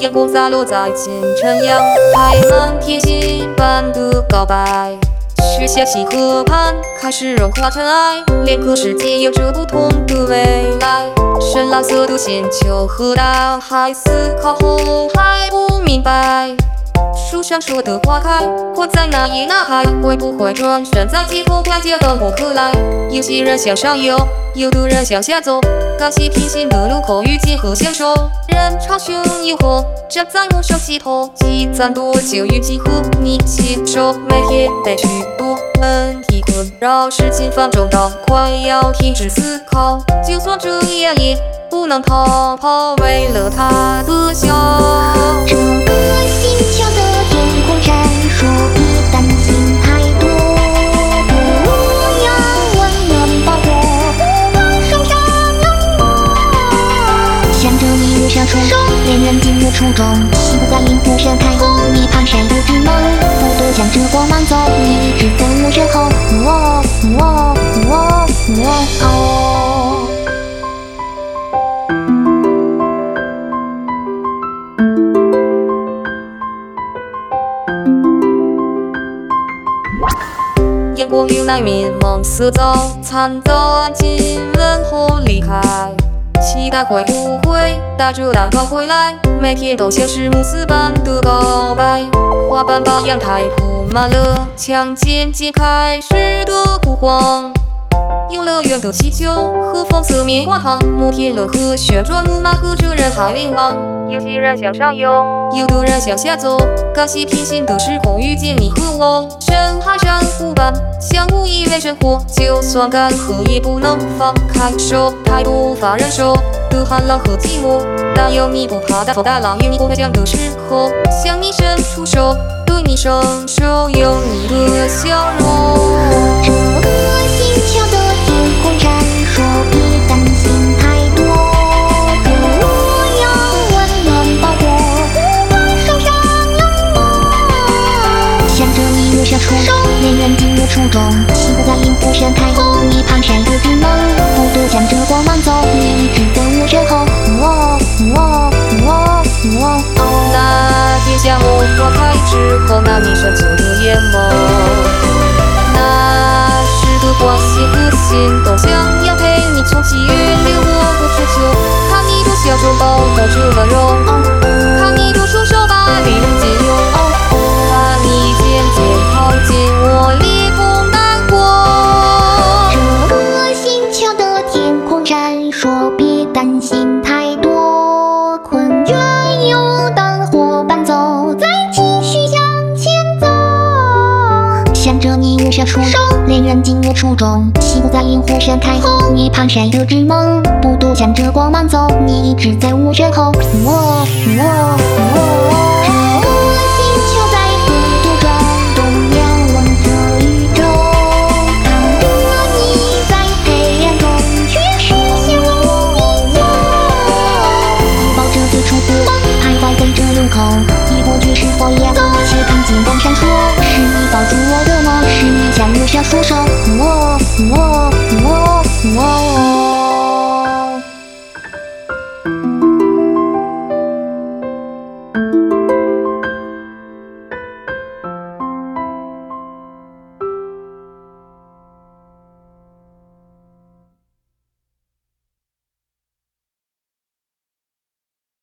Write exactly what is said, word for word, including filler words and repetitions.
阳光洒落在清晨阳台，漫天星般的告白。雪下溪河畔开始融化尘埃，两个世界有着不同的未来。深蓝色的星球和大海，思考后还不明白。树上说的花开，我在哪里哪海？会不会转身在街头快街等我可来？有些人向上游，有的人向下走，感谢平行的路口遇见和相守。人潮汹涌后，站在路上起头，积攒多久预计和你牵手？每天被许多问题困扰，时间放纵到快要停止思考，就算这样也不能逃跑，为了他的笑。 这个星球的天空闪烁，别担心太多，不要温暖把我，不怕受伤冷漠。向着你越上冲，恋人进入初中，幸福在萤火闪开后，你蹒跚的直梦，不躲向着光芒走，你一直在我身后。哦哦哦哦哦。 阳光流奶面梦色早餐，早安亲吻后离开，期待会不会带着蛋糕回来，每天都像是慕斯般的告白。花瓣把阳台铺满了，墙渐渐开始的枯黄。游乐园的气球和粉色棉花糖，摩天轮和旋转木马和着人海琳琅。有些人向上游，有的人向下走，感谢平行的时空遇见你和我。深海珊瑚般相互依偎生活，就算干涸也不能放开手，太多无法忍受的寒冷和寂寞，但有你不怕大风大浪，与你不会讲的时候，向你伸出手，对你伸手，有你的笑容。 这个星球的天空闪烁，别担心太多，不要温暖把我，不怕受伤冷漠。向着你越上冲，恋人进入初中，幸福在萤火闪开后，你蹒跚的直梦，不躲向着光芒走，你一直在我身后。哦哦哦哦哦。 那天下午花开之后，那你深秋的眼眸，那时的关心和心动，想要陪你从七月流过过初秋，看你的笑中包裹着温柔，看你的双手把离人解忧，看你渐渐靠近我，离不难过。 这个星球的天空闪烁，别担心太多，困倦有灯火伴走，再继续向前走。向着你越上冲，恋人进入初中，幸福在萤火闪开后，你蹒跚的直梦，不躲向着光芒走，你一直在我身后。哦哦哦。这个星球在孤独转动，仰望着宇宙，看着你在黑暗中却实现我梦游。你抱着最初的梦，徘徊在这路口，你不觉是否也走，且看金光闪烁，是你抱住我的梦，是你向我伸出手。